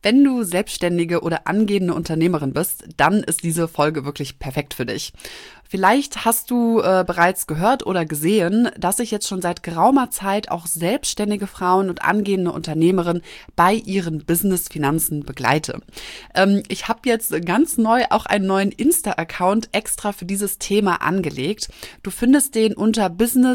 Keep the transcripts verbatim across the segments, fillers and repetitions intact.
Wenn du Selbstständige oder angehende Unternehmerin bist, dann ist diese Folge wirklich perfekt für dich. Vielleicht hast du äh, bereits gehört oder gesehen, dass ich jetzt schon seit geraumer Zeit auch selbstständige Frauen und angehende Unternehmerinnen bei ihren Business-Finanzen begleite. Ähm, ich habe jetzt ganz neu auch einen neuen Insta-Account extra für dieses Thema angelegt. Du findest den unter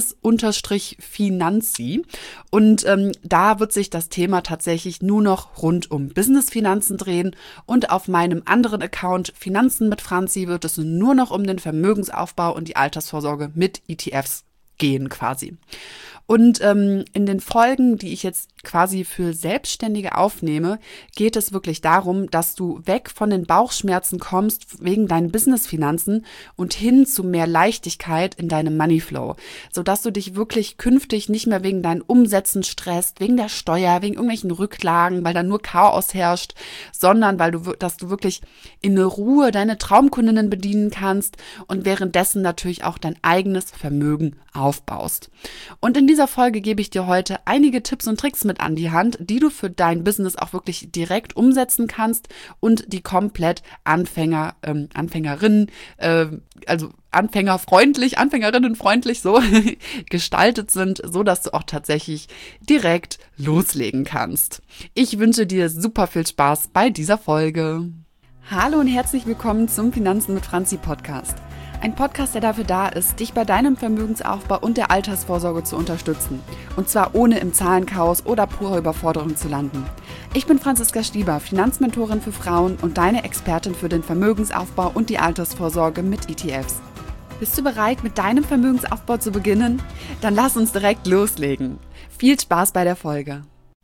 Business-Finanzi und ähm, da wird sich das Thema tatsächlich nur noch rund um Business-Finanzen drehen und auf meinem anderen Account Finanzen mit Franzi wird es nur noch um den Vermögens Aufbau und die Altersvorsorge mit E T Fs gehen quasi. Und ähm, in den Folgen, die ich jetzt quasi für Selbstständige aufnehme, geht es wirklich darum, dass du weg von den Bauchschmerzen kommst wegen deinen Businessfinanzen und hin zu mehr Leichtigkeit in deinem Moneyflow, sodass du dich wirklich künftig nicht mehr wegen deinen Umsätzen stresst, wegen der Steuer, wegen irgendwelchen Rücklagen, weil da nur Chaos herrscht, sondern weil du, dass du wirklich in Ruhe deine Traumkundinnen bedienen kannst und währenddessen natürlich auch dein eigenes Vermögen aufbaust. Und in dieser Folge gebe ich dir heute einige Tipps und Tricks mit an die Hand, die du für dein Business auch wirklich direkt umsetzen kannst und die komplett Anfänger, ähm, Anfängerinnen, äh, also anfängerfreundlich, anfängerinnenfreundlich so gestaltet sind, so dass du auch tatsächlich direkt loslegen kannst. Ich wünsche dir super viel Spaß bei dieser Folge. Hallo und herzlich willkommen zum Finanzen mit Franzi Podcast. Ein Podcast, der dafür da ist, dich bei deinem Vermögensaufbau und der Altersvorsorge zu unterstützen. Und zwar ohne im Zahlenchaos oder purer Überforderung zu landen. Ich bin Franziska Stieber, Finanzmentorin für Frauen und deine Expertin für den Vermögensaufbau und die Altersvorsorge mit E T Fs. Bist du bereit, mit deinem Vermögensaufbau zu beginnen? Dann lass uns direkt loslegen. Viel Spaß bei der Folge.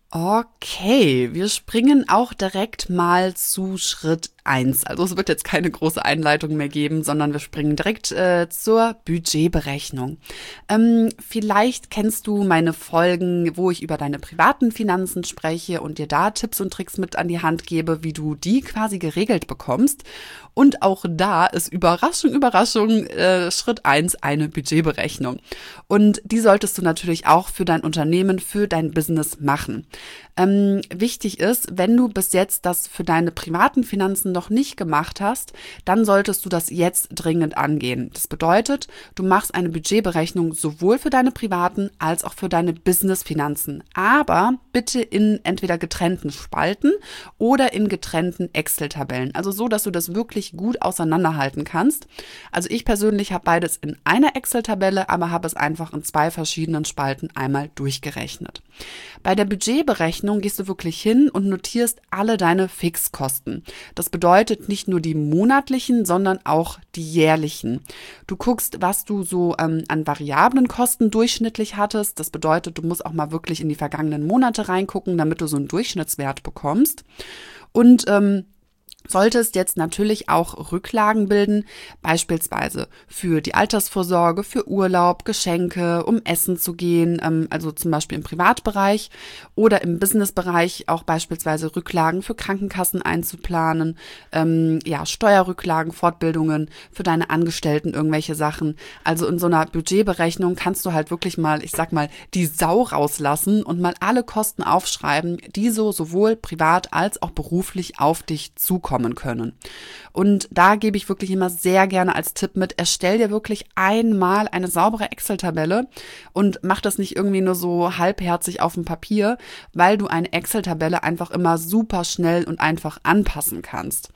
Okay, wir springen auch direkt mal zu Schritt eins. Also es wird jetzt keine große Einleitung mehr geben, sondern wir springen direkt äh, zur Budgetberechnung. Ähm, vielleicht kennst du meine Folgen, wo ich über deine privaten Finanzen spreche und dir da Tipps und Tricks mit an die Hand gebe, wie du die quasi geregelt bekommst. Und auch da ist Überraschung, Überraschung, äh, Schritt eins eine Budgetberechnung. Und die solltest du natürlich auch für dein Unternehmen, für dein Business machen. Ähm, wichtig ist, wenn du bis jetzt das für deine privaten Finanzen noch nicht gemacht hast, dann solltest du das jetzt dringend angehen. Das bedeutet, du machst eine Budgetberechnung sowohl für deine privaten als auch für deine Business-Finanzen, aber bitte in entweder getrennten Spalten oder in getrennten Excel-Tabellen. Also so, dass du das wirklich gut auseinanderhalten kannst. Also ich persönlich habe beides in einer Excel-Tabelle, aber habe es einfach in zwei verschiedenen Spalten einmal durchgerechnet. Bei der Budgetberechnung gehst du wirklich hin und notierst alle deine Fixkosten. Das bedeutet nicht nur die monatlichen, sondern auch die jährlichen. Du guckst, was du so ähm, an variablen Kosten durchschnittlich hattest. Das bedeutet, du musst auch mal wirklich in die vergangenen Monate reingucken, damit du so einen Durchschnittswert bekommst. Und ähm, solltest jetzt natürlich auch Rücklagen bilden, beispielsweise für die Altersvorsorge, für Urlaub, Geschenke, um essen zu gehen, ähm, also zum Beispiel im Privatbereich oder im Businessbereich auch beispielsweise Rücklagen für Krankenkassen einzuplanen, ähm, ja, Steuerrücklagen, Fortbildungen für deine Angestellten, irgendwelche Sachen. Also in so einer Budgetberechnung kannst du halt wirklich mal, ich sag mal, die Sau rauslassen und mal alle Kosten aufschreiben, die so sowohl privat als auch beruflich auf dich zukommen können. Und da gebe ich wirklich immer sehr gerne als Tipp mit, erstell dir wirklich einmal eine saubere Excel-Tabelle und mach das nicht irgendwie nur so halbherzig auf dem Papier, weil du eine Excel-Tabelle einfach immer super schnell und einfach anpassen kannst.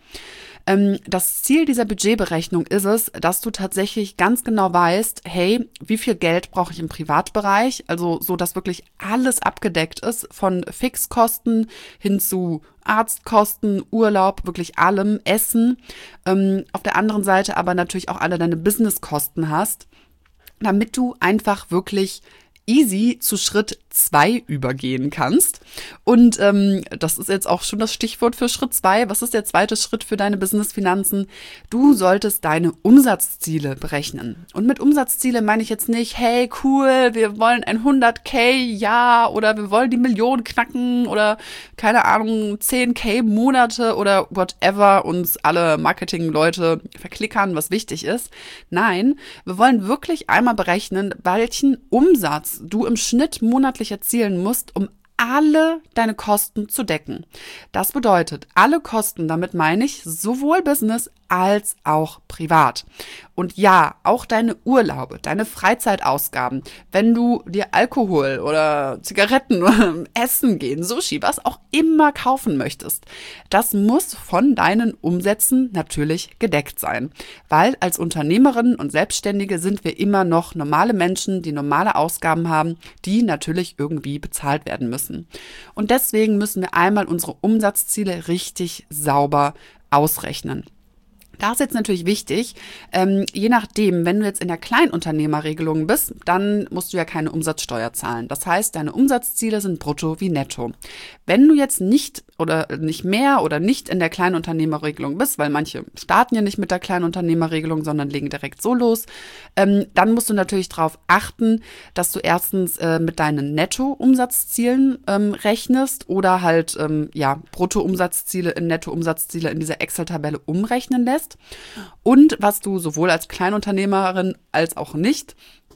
Das Ziel dieser Budgetberechnung ist es, dass du tatsächlich ganz genau weißt, hey, wie viel Geld brauche ich im Privatbereich? Also so, dass wirklich alles abgedeckt ist, von Fixkosten hin zu Arztkosten, Urlaub, wirklich allem, Essen. Ähm, auf der anderen Seite aber natürlich auch alle deine Businesskosten hast, damit du einfach wirklich easy zu Schritt zwei übergehen kannst. Und ähm, das ist jetzt auch schon das Stichwort für Schritt zwei. Was ist der zweite Schritt für deine Businessfinanzen? Du solltest deine Umsatzziele berechnen. Und mit Umsatzziele meine ich jetzt nicht, hey, cool, wir wollen ein hunderttausend Jahr oder wir wollen die Million knacken oder keine Ahnung, zehntausend Monate oder whatever uns alle Marketingleute verklickern, was wichtig ist. Nein, wir wollen wirklich einmal berechnen, welchen Umsatz du im Schnitt monatlich erzielen musst, um alle deine Kosten zu decken. Das bedeutet, alle Kosten, damit meine ich sowohl Business als auch privat. Und ja, auch deine Urlaube, deine Freizeitausgaben, wenn du dir Alkohol oder Zigaretten oder Essen gehen, Sushi, was auch immer kaufen möchtest, das muss von deinen Umsätzen natürlich gedeckt sein. Weil als Unternehmerinnen und Selbstständige sind wir immer noch normale Menschen, die normale Ausgaben haben, die natürlich irgendwie bezahlt werden müssen. Und deswegen müssen wir einmal unsere Umsatzziele richtig sauber ausrechnen. Da ist jetzt natürlich wichtig, ähm, je nachdem, wenn du jetzt in der Kleinunternehmerregelung bist, dann musst du ja keine Umsatzsteuer zahlen. Das heißt, deine Umsatzziele sind brutto wie netto. Wenn du jetzt nicht oder nicht mehr oder nicht in der Kleinunternehmerregelung bist, weil manche starten ja nicht mit der Kleinunternehmerregelung, sondern legen direkt so los, ähm, dann musst du natürlich darauf achten, dass du erstens äh, mit deinen Netto-Umsatzzielen ähm, rechnest oder halt ähm, ja Brutto-Umsatzziele in Netto-Umsatzziele in dieser Excel-Tabelle umrechnen lässt. Und was du sowohl als Kleinunternehmerin als auch nicht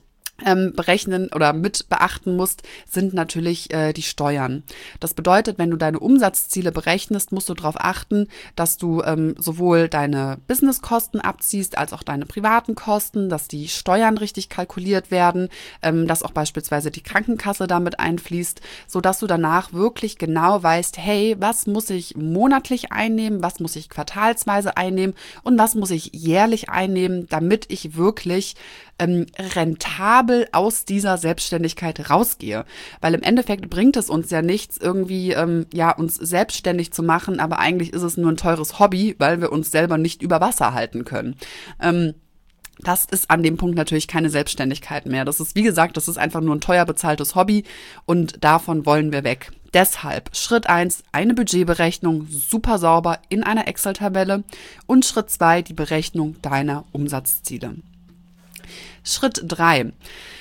ähm, berechnen oder mit beachten musst, sind natürlich äh, die Steuern. Das bedeutet, wenn du deine Umsatzziele berechnest, musst du darauf achten, dass du ähm, sowohl deine Businesskosten abziehst, als auch deine privaten Kosten, dass die Steuern richtig kalkuliert werden, ähm, dass auch beispielsweise die Krankenkasse damit einfließt, sodass du danach wirklich genau weißt, hey, was muss ich monatlich einnehmen, was muss ich quartalsweise einnehmen und was muss ich jährlich einnehmen, damit ich wirklich ähm, rentabel aus dieser Selbstständigkeit rausgehe. Weil im Endeffekt bringt es uns ja nichts, irgendwie ähm, ja uns selbstständig zu machen, aber eigentlich ist es nur ein teures Hobby, weil wir uns selber nicht über Wasser halten können. Ähm, Das ist an dem Punkt natürlich keine Selbstständigkeit mehr. Das ist, wie gesagt, das ist einfach nur ein teuer bezahltes Hobby und davon wollen wir weg. Deshalb Schritt eins, eine Budgetberechnung, super sauber in einer Excel-Tabelle und Schritt zwei, die Berechnung deiner Umsatzziele. Schritt drei.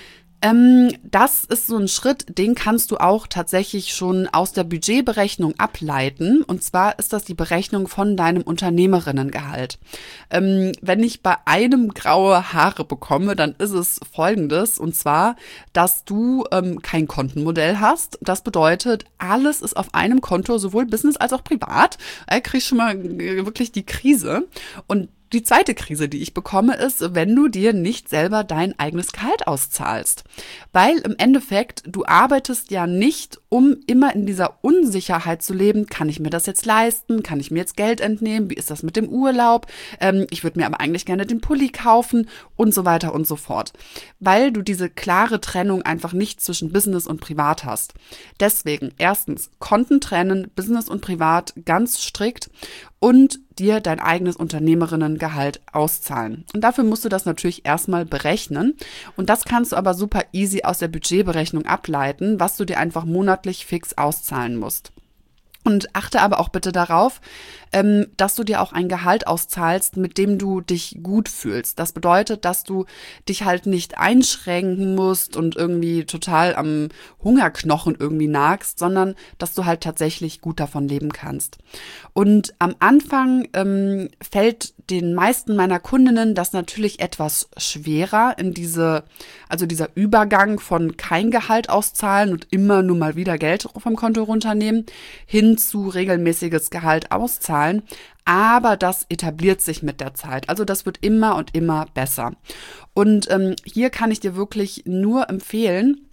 Ähm, das ist so ein Schritt, den kannst du auch tatsächlich schon aus der Budgetberechnung ableiten. Und zwar ist das die Berechnung von deinem Unternehmerinnengehalt. Ähm, wenn ich bei einem graue Haare bekomme, dann ist es Folgendes. Und zwar, dass du ähm, kein Kontenmodell hast. Das bedeutet, alles ist auf einem Konto, sowohl Business als auch privat. Da krieg ich schon mal wirklich die Krise. Und die zweite Krise, die ich bekomme, ist, wenn du dir nicht selber dein eigenes Gehalt auszahlst. Weil im Endeffekt, du arbeitest ja nicht, um immer in dieser Unsicherheit zu leben. Kann ich mir das jetzt leisten? Kann ich mir jetzt Geld entnehmen? Wie ist das mit dem Urlaub? Ähm, ich würde mir aber eigentlich gerne den Pulli kaufen und so weiter und so fort. Weil du diese klare Trennung einfach nicht zwischen Business und Privat hast. Deswegen erstens Konten trennen, Business und Privat ganz strikt und dir dein eigenes Unternehmerinnengehalt auszahlen. Und dafür musst du das natürlich erstmal berechnen. Und das kannst du aber super easy aus der Budgetberechnung ableiten, was du dir einfach monatlich fix auszahlen musst. Und achte aber auch bitte darauf, ähm, dass du dir auch ein Gehalt auszahlst, mit dem du dich gut fühlst. Das bedeutet, dass du dich halt nicht einschränken musst und irgendwie total am Hungerknochen irgendwie nagst, sondern dass du halt tatsächlich gut davon leben kannst. Und am Anfang ähm, fällt den meisten meiner Kundinnen das natürlich etwas schwerer in diese, also dieser Übergang von kein Gehalt auszahlen und immer nur mal wieder Geld vom Konto runternehmen, hin zu regelmäßiges Gehalt auszahlen. Aber das etabliert sich mit der Zeit. Also das wird immer und immer besser. Und ähm, hier kann ich dir wirklich nur empfehlen,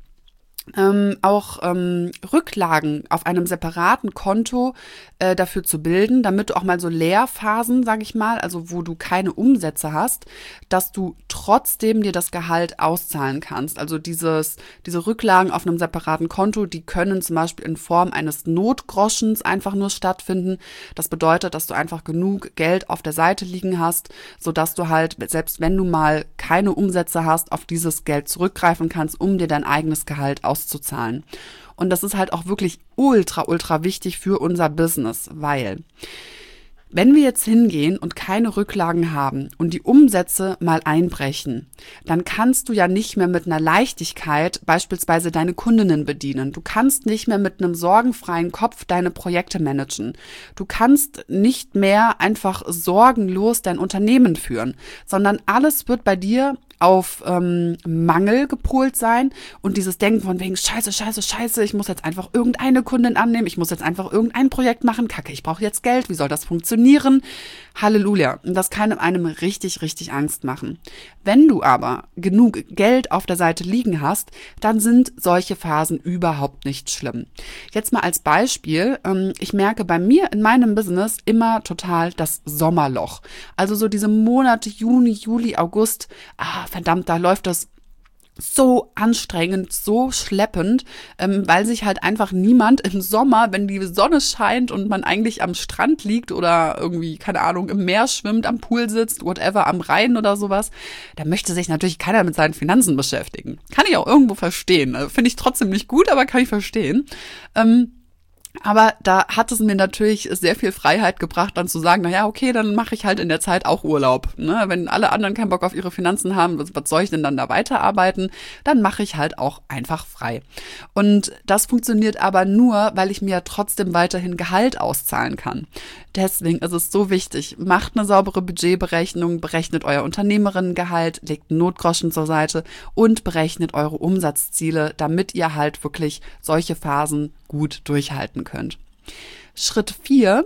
Ähm, auch ähm, Rücklagen auf einem separaten Konto äh, dafür zu bilden, damit du auch mal so Leerphasen, sage ich mal, also wo du keine Umsätze hast, dass du trotzdem dir das Gehalt auszahlen kannst. Also dieses, diese Rücklagen auf einem separaten Konto, die können zum Beispiel in Form eines Notgroschens einfach nur stattfinden. Das bedeutet, dass du einfach genug Geld auf der Seite liegen hast, sodass du halt, selbst wenn du mal keine Umsätze hast, auf dieses Geld zurückgreifen kannst, um dir dein eigenes Gehalt auszuzahlen. auszuzahlen. Und das ist halt auch wirklich ultra, ultra wichtig für unser Business, weil wenn wir jetzt hingehen und keine Rücklagen haben und die Umsätze mal einbrechen, dann kannst du ja nicht mehr mit einer Leichtigkeit beispielsweise deine Kundinnen bedienen. Du kannst nicht mehr mit einem sorgenfreien Kopf deine Projekte managen. Du kannst nicht mehr einfach sorgenlos dein Unternehmen führen, sondern alles wird bei dir auf ähm, Mangel gepolt sein und dieses Denken von wegen scheiße, scheiße, scheiße, ich muss jetzt einfach irgendeine Kundin annehmen, ich muss jetzt einfach irgendein Projekt machen, kacke, ich brauche jetzt Geld, wie soll das funktionieren? Halleluja. Und das kann einem richtig, richtig Angst machen. Wenn du aber genug Geld auf der Seite liegen hast, dann sind solche Phasen überhaupt nicht schlimm. Jetzt mal als Beispiel, ähm, ich merke bei mir in meinem Business immer total das Sommerloch. Also so diese Monate Juni, Juli, August, ah, verdammt, da läuft das so anstrengend, so schleppend, ähm, weil sich halt einfach niemand im Sommer, wenn die Sonne scheint und man eigentlich am Strand liegt oder irgendwie, keine Ahnung, im Meer schwimmt, am Pool sitzt, whatever, am Rhein oder sowas, da möchte sich natürlich keiner mit seinen Finanzen beschäftigen. Kann ich auch irgendwo verstehen. Also, finde ich trotzdem nicht gut, aber kann ich verstehen. Ähm, Aber da hat es mir natürlich sehr viel Freiheit gebracht, dann zu sagen, na ja, okay, dann mache ich halt in der Zeit auch Urlaub. Ne? Wenn alle anderen keinen Bock auf ihre Finanzen haben, was, was soll ich denn dann da weiterarbeiten? Dann mache ich halt auch einfach frei. Und das funktioniert aber nur, weil ich mir trotzdem weiterhin Gehalt auszahlen kann. Deswegen ist es so wichtig, macht eine saubere Budgetberechnung, berechnet euer Unternehmerinnengehalt, legt einen Notgroschen zur Seite und berechnet eure Umsatzziele, damit ihr halt wirklich solche Phasen gut durchhalten könnt. Schritt vier,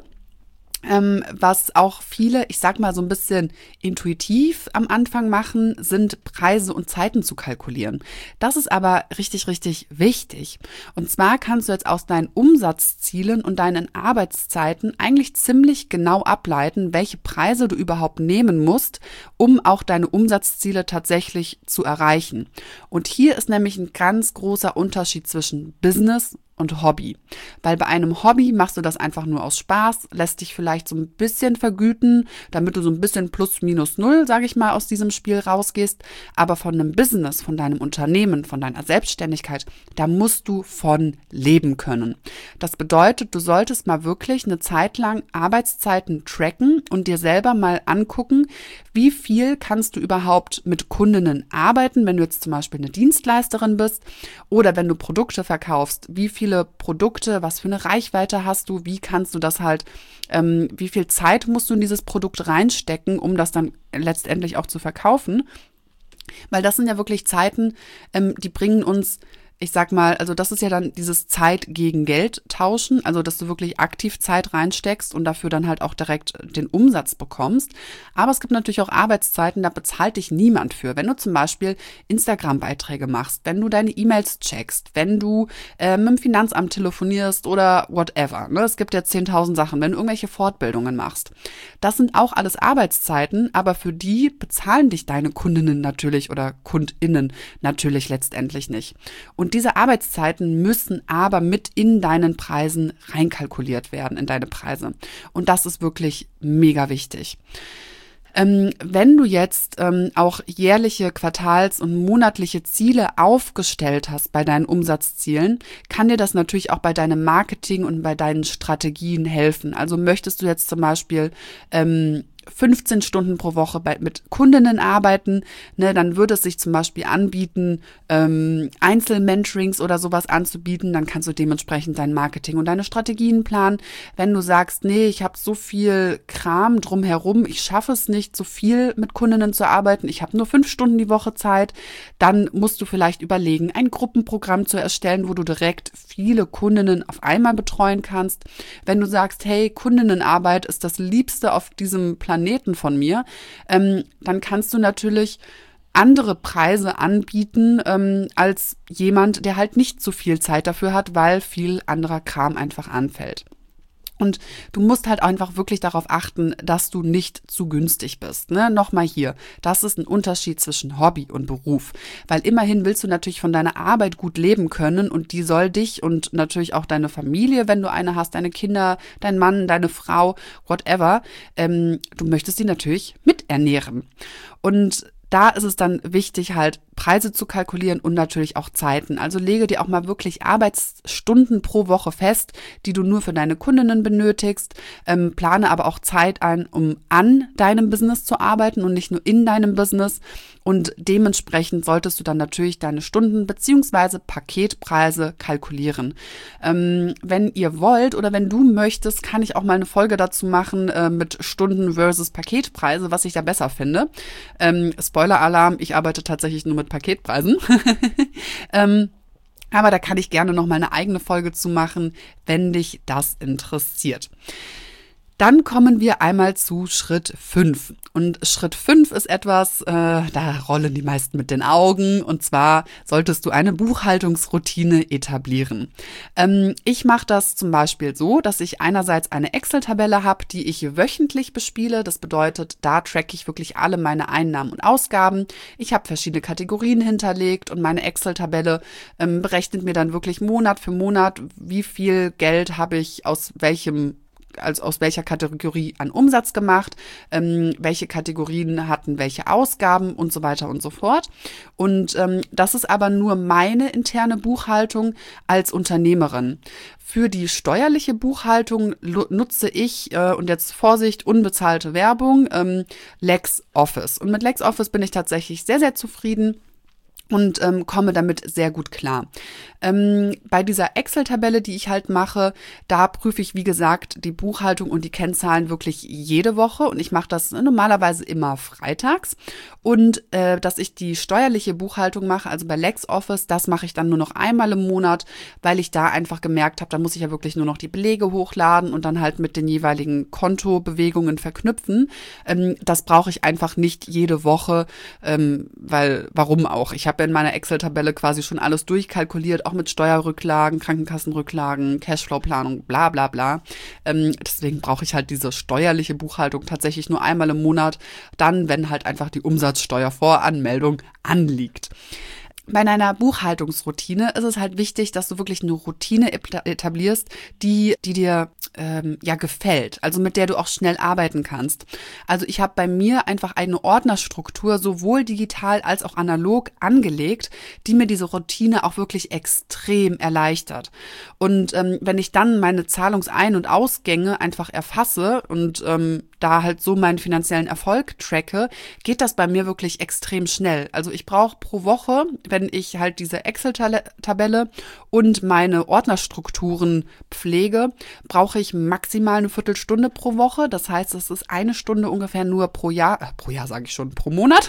ähm, was auch viele, ich sag mal so ein bisschen intuitiv am Anfang machen, sind Preise und Zeiten zu kalkulieren. Das ist aber richtig, richtig wichtig. Und zwar kannst du jetzt aus deinen Umsatzzielen und deinen Arbeitszeiten eigentlich ziemlich genau ableiten, welche Preise du überhaupt nehmen musst, um auch deine Umsatzziele tatsächlich zu erreichen. Und hier ist nämlich ein ganz großer Unterschied zwischen Business und Hobby. Weil bei einem Hobby machst du das einfach nur aus Spaß, lässt dich vielleicht so ein bisschen vergüten, damit du so ein bisschen plus minus null, sage ich mal, aus diesem Spiel rausgehst. Aber von einem Business, von deinem Unternehmen, von deiner Selbstständigkeit, da musst du von leben können. Das bedeutet, du solltest mal wirklich eine Zeit lang Arbeitszeiten tracken und dir selber mal angucken, wie viel kannst du überhaupt mit Kundinnen arbeiten, wenn du jetzt zum Beispiel eine Dienstleisterin bist oder wenn du Produkte verkaufst, wie viele Produkte, was für eine Reichweite hast du, wie kannst du das halt, ähm, wie viel Zeit musst du in dieses Produkt reinstecken, um das dann letztendlich auch zu verkaufen, weil das sind ja wirklich Zeiten, ähm, die bringen uns, ich sag mal, also das ist ja dann dieses Zeit gegen Geld tauschen, also dass du wirklich aktiv Zeit reinsteckst und dafür dann halt auch direkt den Umsatz bekommst. Aber es gibt natürlich auch Arbeitszeiten, da bezahlt dich niemand für. Wenn du zum Beispiel Instagram-Beiträge machst, wenn du deine E-Mails checkst, wenn du äh, mit dem Finanzamt telefonierst oder whatever. Ne? Es gibt ja zehntausend Sachen, wenn du irgendwelche Fortbildungen machst. Das sind auch alles Arbeitszeiten, aber für die bezahlen dich deine Kundinnen natürlich oder KundInnen natürlich letztendlich nicht. Und diese Arbeitszeiten müssen aber mit in deinen Preisen reinkalkuliert werden, in deine Preise. Und das ist wirklich mega wichtig. Ähm, wenn du jetzt ähm, auch jährliche, Quartals- und monatliche Ziele aufgestellt hast bei deinen Umsatzzielen, kann dir das natürlich auch bei deinem Marketing und bei deinen Strategien helfen. Also möchtest du jetzt zum Beispiel ähm, fünfzehn Stunden pro Woche bei, mit Kundinnen arbeiten, ne, dann würde es sich zum Beispiel anbieten, ähm, Einzelmentorings oder sowas anzubieten, dann kannst du dementsprechend dein Marketing und deine Strategien planen. Wenn du sagst, nee, ich habe so viel Kram drumherum, ich schaffe es nicht, so viel mit Kundinnen zu arbeiten, ich habe nur fünf Stunden die Woche Zeit, dann musst du vielleicht überlegen, ein Gruppenprogramm zu erstellen, wo du direkt viele Kundinnen auf einmal betreuen kannst. Wenn du sagst, hey, Kundinnenarbeit ist das Liebste auf diesem Planeten, Planeten von mir, ähm, dann kannst du natürlich andere Preise anbieten ähm, als jemand, der halt nicht so viel Zeit dafür hat, weil viel anderer Kram einfach anfällt. Und du musst halt einfach wirklich darauf achten, dass du nicht zu günstig bist. Ne? Nochmal hier, das ist ein Unterschied zwischen Hobby und Beruf. Weil immerhin willst du natürlich von deiner Arbeit gut leben können und die soll dich und natürlich auch deine Familie, wenn du eine hast, deine Kinder, dein Mann, deine Frau, whatever, ähm, du möchtest die natürlich miternähren. Und da ist es dann wichtig, halt Preise zu kalkulieren und natürlich auch Zeiten. Also lege dir auch mal wirklich Arbeitsstunden pro Woche fest, die du nur für deine Kundinnen benötigst. Ähm, plane aber auch Zeit ein, um an deinem Business zu arbeiten und nicht nur in deinem Business. Und dementsprechend solltest du dann natürlich deine Stunden beziehungsweise Paketpreise kalkulieren. Ähm, wenn ihr wollt oder wenn du möchtest, kann ich auch mal eine Folge dazu machen äh, mit Stunden versus Paketpreise, was ich da besser finde. Ähm, Spoiler Spoiler-Alarm, ich arbeite tatsächlich nur mit Paketpreisen. ähm, aber da kann ich gerne noch mal eine eigene Folge zu machen, wenn dich das interessiert. Dann kommen wir einmal zu Schritt fünf. Und Schritt fünf ist etwas, äh, da rollen die meisten mit den Augen. Und zwar solltest du eine Buchhaltungsroutine etablieren. Ähm, ich mache das zum Beispiel so, dass ich einerseits eine Excel-Tabelle habe, die ich wöchentlich bespiele. Das bedeutet, da tracke ich wirklich alle meine Einnahmen und Ausgaben. Ich habe verschiedene Kategorien hinterlegt und meine Excel-Tabelle ähm, berechnet mir dann wirklich Monat für Monat, wie viel Geld habe ich aus welchem also aus welcher Kategorie an Umsatz gemacht, ähm, welche Kategorien hatten welche Ausgaben und so weiter und so fort. Und ähm, das ist aber nur meine interne Buchhaltung als Unternehmerin. Für die steuerliche Buchhaltung nutze ich, äh, und jetzt Vorsicht, unbezahlte Werbung, ähm, LexOffice. Und mit LexOffice bin ich tatsächlich sehr, sehr zufrieden und ähm, komme damit sehr gut klar. Ähm, bei dieser Excel-Tabelle, die ich halt mache, da prüfe ich, wie gesagt, die Buchhaltung und die Kennzahlen wirklich jede Woche und ich mache das normalerweise immer freitags. Und äh, dass ich die steuerliche Buchhaltung mache, also bei LexOffice, das mache ich dann nur noch einmal im Monat, weil ich da einfach gemerkt habe, da muss ich ja wirklich nur noch die Belege hochladen und dann halt mit den jeweiligen Kontobewegungen verknüpfen. Ähm, das brauche ich einfach nicht jede Woche, ähm, weil, warum auch? Ich habe in meiner Excel-Tabelle quasi schon alles durchkalkuliert, auch mit Steuerrücklagen, Krankenkassenrücklagen, Cashflow-Planung, bla bla bla. Ähm, deswegen brauche ich halt diese steuerliche Buchhaltung tatsächlich nur einmal im Monat, dann, wenn halt einfach die Umsatzsteuervoranmeldung anliegt. Bei einer Buchhaltungsroutine ist es halt wichtig, dass du wirklich eine Routine etablierst, die, die dir ähm, ja gefällt, also mit der du auch schnell arbeiten kannst. Also ich habe bei mir einfach eine Ordnerstruktur, sowohl digital als auch analog angelegt, die mir diese Routine auch wirklich extrem erleichtert. Und ähm, wenn ich dann meine Zahlungsein- und Ausgänge einfach erfasse und ähm, da halt so meinen finanziellen Erfolg tracke, geht das bei mir wirklich extrem schnell. Also ich brauche pro Woche, wenn ich halt diese Excel-Tabelle und meine Ordnerstrukturen pflege, brauche ich maximal eine Viertelstunde pro Woche. Das heißt, es ist eine Stunde ungefähr nur pro Jahr, äh, pro Jahr sage ich schon, pro Monat.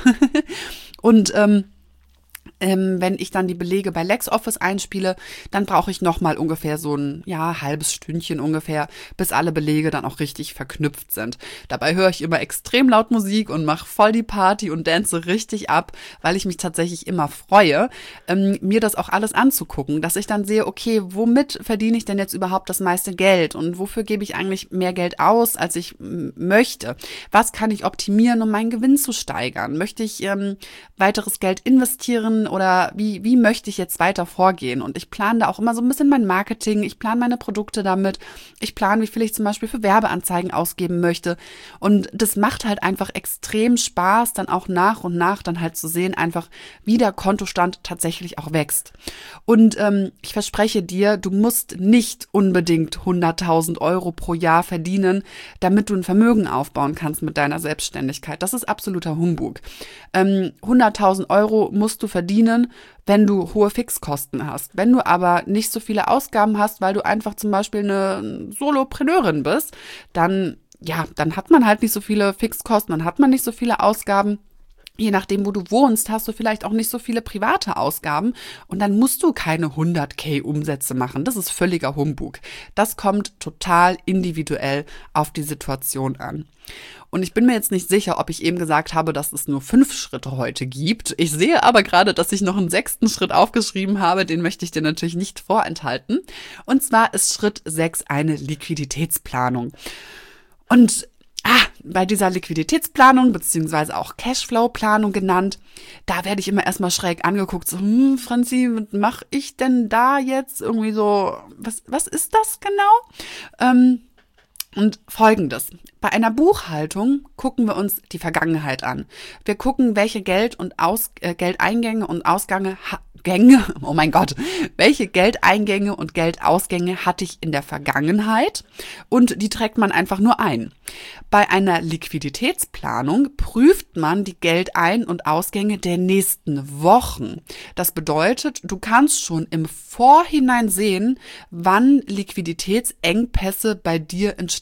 Und ähm, Ähm, wenn ich dann die Belege bei LexOffice einspiele, dann brauche ich nochmal ungefähr so ein ja, halbes Stündchen ungefähr, bis alle Belege dann auch richtig verknüpft sind. Dabei höre ich immer extrem laut Musik und mache voll die Party und dance richtig ab, weil ich mich tatsächlich immer freue, ähm, mir das auch alles anzugucken, dass ich dann sehe, okay, womit verdiene ich denn jetzt überhaupt das meiste Geld und wofür gebe ich eigentlich mehr Geld aus, als ich m- möchte? Was kann ich optimieren, um meinen Gewinn zu steigern? Möchte ich ähm, weiteres Geld investieren? Oder wie, wie möchte ich jetzt weiter vorgehen? Und ich plane da auch immer so ein bisschen mein Marketing, ich plane meine Produkte damit, ich plane, wie viel ich zum Beispiel für Werbeanzeigen ausgeben möchte. Und das macht halt einfach extrem Spaß, dann auch nach und nach dann halt zu sehen, einfach wie der Kontostand tatsächlich auch wächst. Und ähm, ich verspreche dir, du musst nicht unbedingt hunderttausend Euro pro Jahr verdienen, damit du ein Vermögen aufbauen kannst mit deiner Selbstständigkeit. Das ist absoluter Humbug. Ähm, hunderttausend Euro musst du verdienen, wenn du hohe Fixkosten hast. Wenn du aber nicht so viele Ausgaben hast, weil du einfach zum Beispiel eine Solopreneurin bist, dann, ja, dann hat man halt nicht so viele Fixkosten, dann hat man nicht so viele Ausgaben. Je nachdem, wo du wohnst, hast du vielleicht auch nicht so viele private Ausgaben und dann musst du keine hunderttausend Umsätze machen. Das ist völliger Humbug. Das kommt total individuell auf die Situation an. Und ich bin mir jetzt nicht sicher, ob ich eben gesagt habe, dass es nur fünf Schritte heute gibt. Ich sehe aber gerade, dass ich noch einen sechsten Schritt aufgeschrieben habe. Den möchte ich dir natürlich nicht vorenthalten. Und zwar ist Schritt sechs eine Liquiditätsplanung. Und Ah, bei dieser Liquiditätsplanung beziehungsweise auch Cashflow-Planung genannt, da werde ich immer erstmal schräg angeguckt, so, hm, Franzi, was mache ich denn da jetzt? Irgendwie so, was, was ist das genau? Ähm, und Folgendes. Bei einer Buchhaltung gucken wir uns die Vergangenheit an. Wir gucken, welche Geld- und Aus, äh, Geldeingänge und Ausgänge ha- Gänge, oh mein Gott, welche Geldeingänge und Geldausgänge hatte ich in der Vergangenheit und die trägt man einfach nur ein. Bei einer Liquiditätsplanung prüft man die Geldein- und Ausgänge der nächsten Wochen. Das bedeutet, du kannst schon im Vorhinein sehen, wann Liquiditätsengpässe bei dir entstehen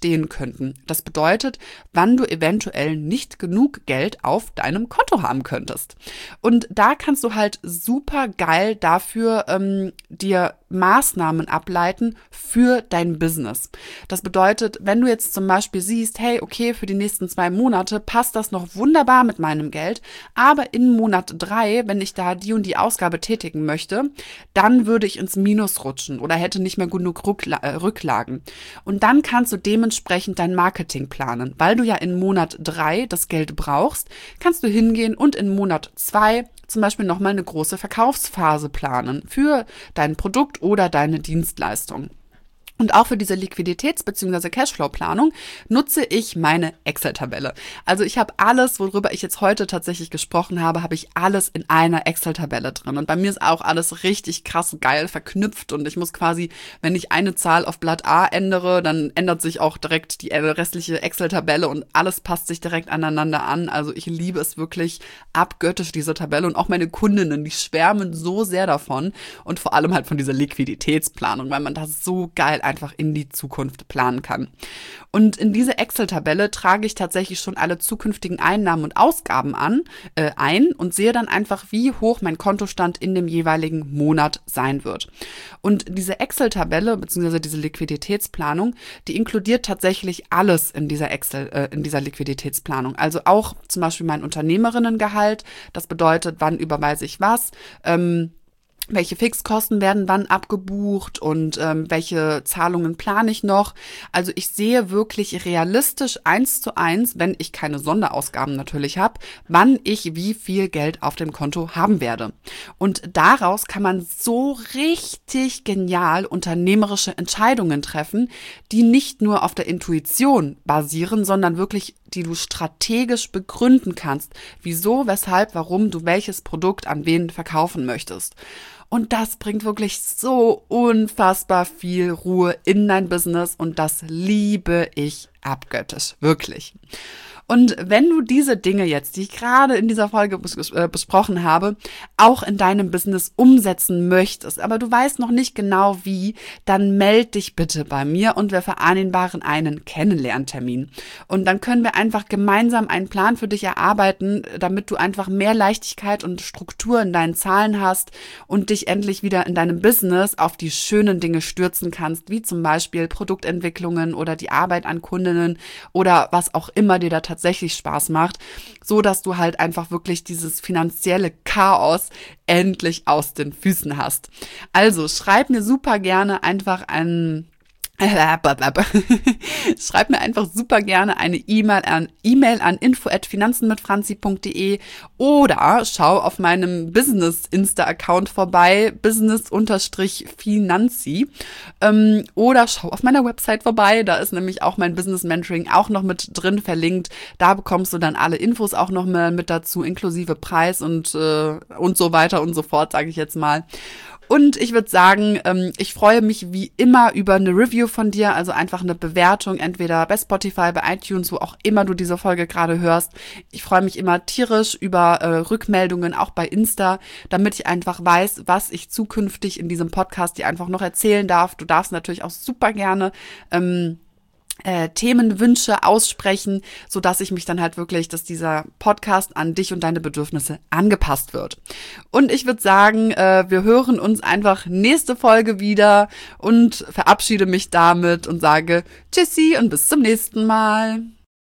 entstehen könnten. Das bedeutet, wann du eventuell nicht genug Geld auf deinem Konto haben könntest. Und da kannst du halt super geil dafür ähm, dir Maßnahmen ableiten für dein Business. Das bedeutet, wenn du jetzt zum Beispiel siehst, hey, okay, für die nächsten zwei Monate passt das noch wunderbar mit meinem Geld, aber in Monat drei, wenn ich da die und die Ausgabe tätigen möchte, dann würde ich ins Minus rutschen oder hätte nicht mehr genug Rücklagen. Und dann kannst du dementsprechend dein Marketing planen. Weil du ja in Monat drei das Geld brauchst, kannst du hingehen und in Monat zwei zum Beispiel nochmal eine große Verkaufsphase planen für dein Produkt oder deine Dienstleistung. Und auch für diese Liquiditäts- bzw. Cashflow-Planung nutze ich meine Excel-Tabelle. Also ich habe alles, worüber ich jetzt heute tatsächlich gesprochen habe, habe ich alles in einer Excel-Tabelle drin. Und bei mir ist auch alles richtig krass geil verknüpft. Und ich muss quasi, wenn ich eine Zahl auf Blatt A ändere, dann ändert sich auch direkt die restliche Excel-Tabelle und alles passt sich direkt aneinander an. Also ich liebe es wirklich abgöttisch, diese Tabelle. Und auch meine Kundinnen, die schwärmen so sehr davon. Und vor allem halt von dieser Liquiditätsplanung, weil man das so geil einfach in die Zukunft planen kann. Und in diese Excel-Tabelle trage ich tatsächlich schon alle zukünftigen Einnahmen und Ausgaben an, äh, ein und sehe dann einfach, wie hoch mein Kontostand in dem jeweiligen Monat sein wird. Und diese Excel-Tabelle bzw. diese Liquiditätsplanung, die inkludiert tatsächlich alles in dieser Excel, äh, in dieser Liquiditätsplanung. Also auch zum Beispiel mein Unternehmerinnengehalt. Das bedeutet, wann überweise ich was, ähm, welche Fixkosten werden wann abgebucht und ähm, welche Zahlungen plane ich noch. Also ich sehe wirklich realistisch eins zu eins, wenn ich keine Sonderausgaben natürlich habe, wann ich wie viel Geld auf dem Konto haben werde. Und daraus kann man so richtig genial unternehmerische Entscheidungen treffen, die nicht nur auf der Intuition basieren, sondern wirklich, die du strategisch begründen kannst. Wieso, weshalb, warum du welches Produkt an wen verkaufen möchtest. Und das bringt wirklich so unfassbar viel Ruhe in dein Business und das liebe ich abgöttisch, wirklich. Und wenn du diese Dinge jetzt, die ich gerade in dieser Folge bes- äh, besprochen habe, auch in deinem Business umsetzen möchtest, aber du weißt noch nicht genau wie, dann meld dich bitte bei mir und wir vereinbaren einen Kennenlerntermin. Und dann können wir einfach gemeinsam einen Plan für dich erarbeiten, damit du einfach mehr Leichtigkeit und Struktur in deinen Zahlen hast und dich endlich wieder in deinem Business auf die schönen Dinge stürzen kannst, wie zum Beispiel Produktentwicklungen oder die Arbeit an Kundinnen oder was auch immer dir da tatsächlich tatsächlich Spaß macht, so dass du halt einfach wirklich dieses finanzielle Chaos endlich aus den Füßen hast. Also schreib mir super gerne einfach einen Schreib mir einfach super gerne eine E-Mail an E-Mail an info at finanzen mit franzi punkt de oder schau auf meinem Business-Insta-Account vorbei, business-finanzi ähm, oder schau auf meiner Website vorbei, da ist nämlich auch mein Business-Mentoring auch noch mit drin verlinkt. Da bekommst du dann alle Infos auch noch mal mit dazu, inklusive Preis und, äh, und so weiter und so fort, sage ich jetzt mal. Und ich würde sagen, ähm, ich freue mich wie immer über eine Review von dir, also einfach eine Bewertung, entweder bei Spotify, bei iTunes, wo auch immer du diese Folge gerade hörst. Ich freue mich immer tierisch über äh, Rückmeldungen, auch bei Insta, damit ich einfach weiß, was ich zukünftig in diesem Podcast dir einfach noch erzählen darf. Du darfst natürlich auch super gerne ähm, Äh, Themenwünsche aussprechen, so dass ich mich dann halt wirklich, dass dieser Podcast an dich und deine Bedürfnisse angepasst wird. Und ich würde sagen, äh, wir hören uns einfach nächste Folge wieder und verabschiede mich damit und sage Tschüssi und bis zum nächsten Mal.